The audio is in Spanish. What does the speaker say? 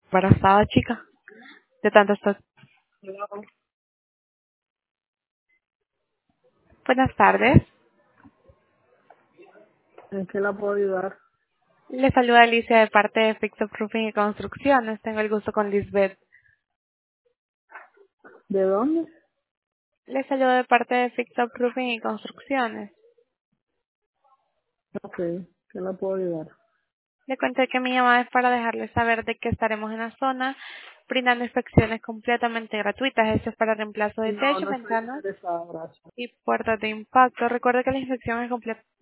Embarazada, chica. De tanto estar. Hello. Buenas tardes. ¿En qué la puedo ayudar? Le saluda Alicia de parte de Fix Up Roofing y Construcciones. Tengo el gusto con Lisbeth. ¿De dónde? Le saludo de parte de Fix Up Roofing y Construcciones. Ok, ¿qué la puedo ayudar? Le conté que mi llamada es para dejarle saber de que estaremos en la zona brindando inspecciones completamente gratuitas. Esto es para reemplazo de No, techo, no estoy ventanas interesada, gracias. y puertas de impacto. Recuerde que la inspección es completa.